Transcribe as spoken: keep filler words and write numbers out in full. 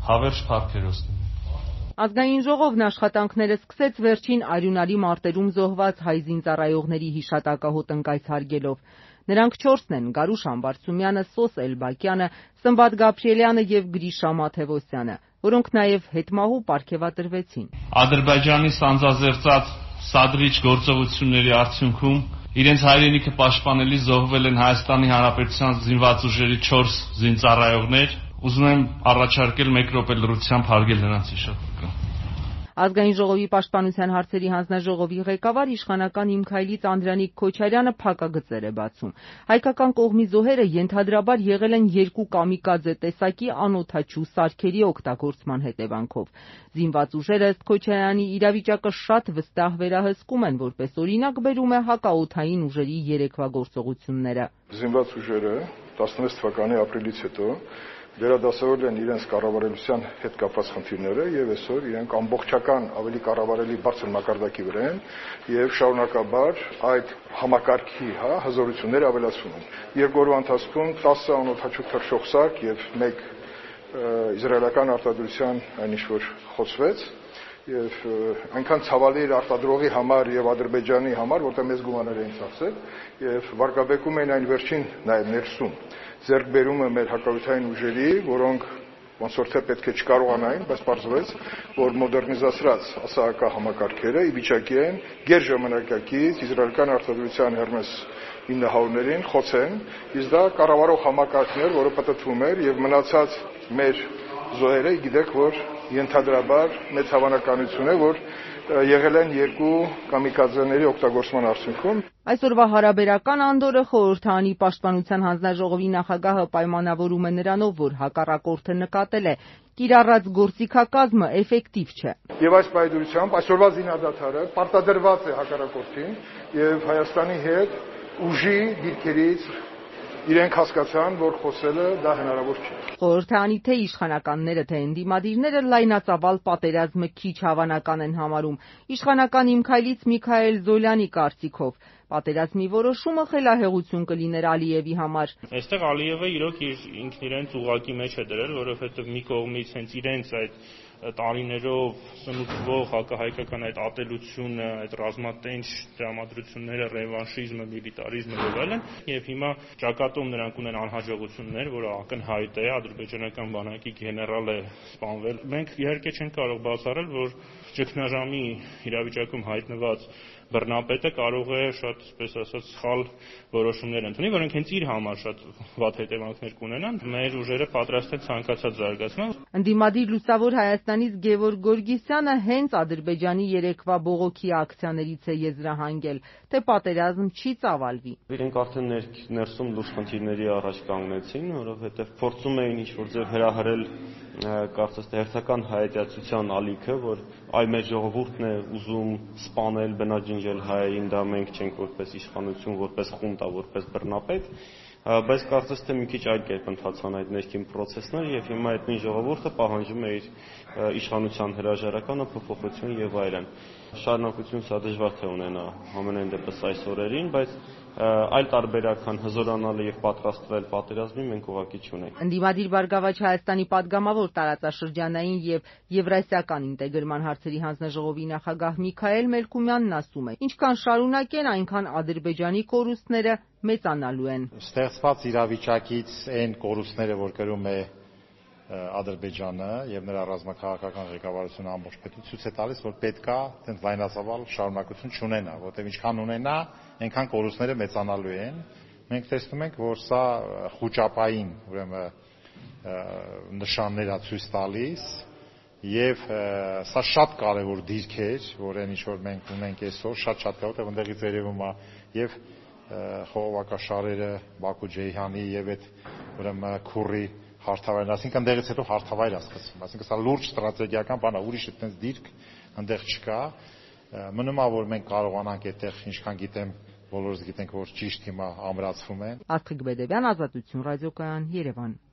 Հավերժ փառքերոստին։ Ազգային ժողովն աշխատանքները սկսեց վերջին արյունարի մարտերում զոհված հայ զինծառայողների հիշատակահոտ ընկայց հարգելով։ Նրանք չորսն են՝ Գարուշ Համբարձումյանը, Սոս Էլբակյանը, Սմբատ Գաբրիելյանը եւ Գրիշա Մաթեւոսյանը, որոնք նաեւ հետմահու պարգեւատրվեցին։ Ադրբեջանի սանձազերծած սադրիչ գործողությունների արդյունքում իրենց հայրենիքը պաշտպանելի զոհվել են Հայաստանի Հանրապետության զինված ուժերի չորս զինծառայողներ։ Ուզում եմ առաջարկել մեկ րոպե լռությամբ հարգել նրանց հիշատակը։ Ազգային ժողովի պաշտպանության հարցերի հանձնաժողովի ղեկավար իշխանական Իմ Քայլից Անդրանիկ Քոչարյանը փակագծեր է բացում։ Հայկական կողմի զոհերը ենթադրաբար եղել են երկու կամիկաձե տեսակի անօդաչու սարքերի օգտագործման հետևանքով։ Զինված ուժերը ըստ Քոչարյանի իրավիճակը շատ վստահ վերահսկում են, որպես օրինակ բերում է հակաօդային ուժերի երեկվա գործողությունները։ Զինված ուժերը տասնվեց թվականի ապրիլից հետո վերադասավորել են իրենց կառավարելության հետ կապված խնդիրները եւ այսօր իրենք ամբողջական ավելի կառավարելի բարձր մակարդակի վրա են եւ շարունակաբար այդ համակարգի, հա, հզորությունները ավելացում են։ Երկու օրվա ընթացքում տասը անօդաչու թռչող սարք եւ մեկ իսրայելական արտադրության այնիշ որ խոցվեց եւ այնքան ցավալի էր արտադրողի համար եւ Ադրբեջանի համար, որտեղ մեծ գումարներ էին ծախսել եւ վարկաբեկում էին այն վերջին նաեւ ներսում ձեռքբերումը մեր հակաօդային ուժերի, որոնք ոնց որ թե պետք է չկարողանային, բայց պարզվեց, որ մոդեռնիզացրած ասահակահամակարգերը ի վիճակի են գերժամանակակից իսրայելական արտադրության Hermes ինը հարյուրներին խոցեն, իսկ դա կառավարող համակարգներ, որը պատտվում էր եւ մնացած մեր զոհերը, գիտեք, որ ենթադրաբար մեծ հավանականություն է, որ եղել են երկու կամիկաձեների օգտագործման արդյունքում։ Այսօրվա հարաբերական անդորը խորհրդարանի պաշտպանության հանձնաժողովի նախագահը պայմանավորում է նրանով, որ հակառակորդը նկատել է կիրառած գործիքակազմը էֆեկտիվ չէ։ Եվ այս պայմանությամբ այսօրվա զինադադարը պարտադրված է հակառակորդին եւ Հայաստանի հետ ուժի դիրքերից իրենք հասկացան, որ խոսելը դա հնարավոր չէ։ Խորհրդարանի թե իշխանականները, թե ընդդիմադիրները լայնածավալ պատերազմը քիչ հավանական են համարում։ Իշխանական Իմ Քայլից Միքայել Զոլյանի կարծիքով պատերազմի որոշումը խելահեղություն կլիներ Ալիևի համար։ Այստեղ Ալիևը իրոք ինքն իրենց ուղղակի մեջ է դրել, որովհետև մի կողմից հենց իրենց այդ տարիներով սնուցվող հակահայկական այդ ատելությունը, այդ ռազմատենչ տրամադրությունները, ռևանշիզմը, միլիտարիզմը եւ այլն, եւ հիմա ճակատում նրանք ունեն անհաջողություններ, որը ակնհայտ է, ադրբեջանական բանակի գեներալ է սպանվել։ Մենք իհարկե չենք կարող բացառել, որ ճգնաժամի իրավիճակում հայտնված բռնապետը կարող է շատ, այսպես ասած, սխալ որոշումներ ընդունի, որոնք հենց իր համար շատ վատ հետևանքներ կունենան։ Մեր ուժերը պատրաստ են ցանկացած զարգացման։ Ընդդիմադիր Լուսավոր Հայաստանից Գևորգ Գորգիսյանը հենց Ադրբեջանի երեկվա բողոքի ակցիաներից է եզրահանգել, թե պատերազմ չի ծավալվի։ Իրենք արդեն ներսում լուրջ խնդիրների առաջ կանգնեցին, որովհետև փորձում էին ինչ-որ ձև հրահրել կարծես թե հերթական հայատյացության ալիքը, որ այ մեր ժողովուրդն է ուզում սպանել, բնաջնջել հայերին, դա մենք չենք որպես իշխանություն, որպես խունտա, որպես բռնապետ, բայց կարծես թե մի քիչ այլ կերպ ընթացան այդ ներքին process-ները եւ հիմա այդ նույն ժողովուրդը պահանջում է իր իշխանության հրաժարականը, փոփոխություն եւ այլն։ Շարունակություն սա դժվար թե ունենա ամենայն դեպս այս օրերին, բայց այլ տարբերակ քան հզորանալը եւ պատրաստվել պատերազմի մենք ուղղակի չունենք։ Ընդդիմադիր Բարգավաճ Հայաստանի падգամավոր տարածաշրջանային եւ եվրասիական ինտեգրման հարցերի հանձնաժողովի նախագահ Միքայել Մելքումյանն ասում է. ինչքան շարունակեն, այնքան Ադրբեջանի կորուստները մեծանալու են։ Ստեղծված իրավիճակից այն կորուստները, որ կրում է Ադրբեջանը եւ նրա ռազմաքաղաքական ղեկավարությունը ամբողջ պետություն ցույց է տալիս, որ պետքա այդպես լայնածավալ շարունակություն չունենա, որտեղ ինչքան ունենա, այնքան կորուստները մեծանալու են։ Մենք տեսնում ենք, որ սա խոճապային, ուրեմն նշաններ է ցույց տալիս եւ սա շատ կարեւոր դիրք է, որն ինչ որ մենք ունենք այսօր, շատ-շատ կարեւոր է, այնտեղից երևում է եւ խողովակաշարերը Բաքու Ջեյհանի եւ այդ ուրեմն քուրի հարթավայրն, այսինքն դեղից հետո հարթավայր է սկսվում, այսինքն սա լուրջ ստրատեգիական բան է, ուրիշ այդպես դիրք այնտեղ չկա։ Մնում է, որ մենք կարողանանք այդտեղ, ինչքան գիտեմ, բոլորս գիտենք, որ ճիշտ հիմա ամրացվում են։ Աստղիկ Բեդևյան, Ազատություն ռադիոկայան, Երևան։